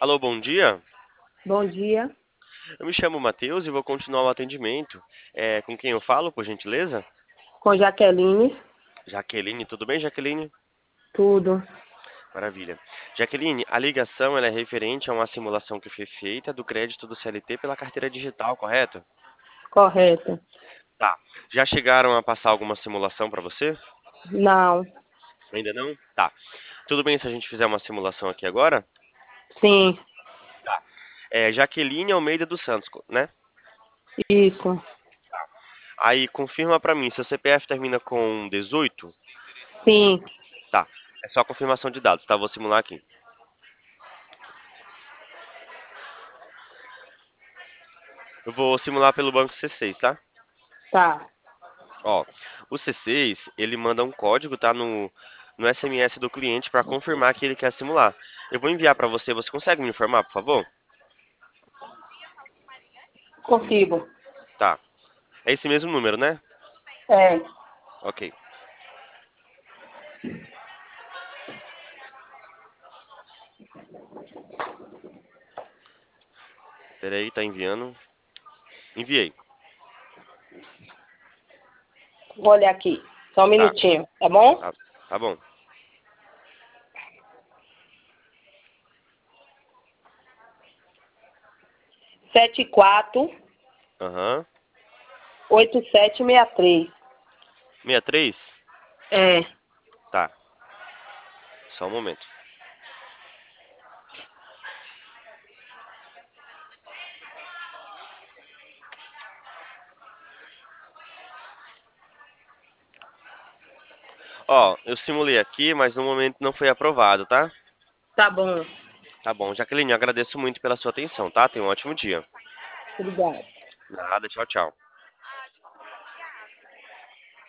Alô, bom dia. Bom dia, Eu me chamo Matheus e vou continuar o atendimento. Com quem eu falo, por gentileza? com Jaqueline, Jaqueline, tudo bem, Jaqueline? tudo Maravilha. Jaqueline, a ligação ela é referente a uma simulação que foi feita do crédito do CLT pela carteira digital, correto? correto? Tá. Já chegaram a passar alguma simulação para você? Não, Ainda não? Tá. Tudo bem se a gente fizer uma simulação aqui agora? sim, Jaqueline Almeida dos Santos, né? isso, Aí confirma para mim, seu CPF termina com 18? sim, Tá. É só confirmação de dados, tá? Vou simular aqui. Eu vou simular pelo banco C6, tá? tá, Ó, o C6, ele manda um código, tá? No SMS do cliente para confirmar que ele quer simular. Eu vou enviar para você, você consegue me informar, por favor? consigo. Tá. É esse mesmo número, né? É, Ok. Peraí, tá enviando. Enviei. vou olhar aqui, só um Tá, minutinho, tá bom? tá, tá bom. 74 Aham. 8763. 63? É, Tá. Só um momento. Ó, eu simulei aqui, mas no momento não foi aprovado, tá? tá bom, Tá bom. Jaqueline, eu agradeço muito pela sua atenção, tá? Tenha um ótimo dia. obrigada. Nada, tchau, tchau.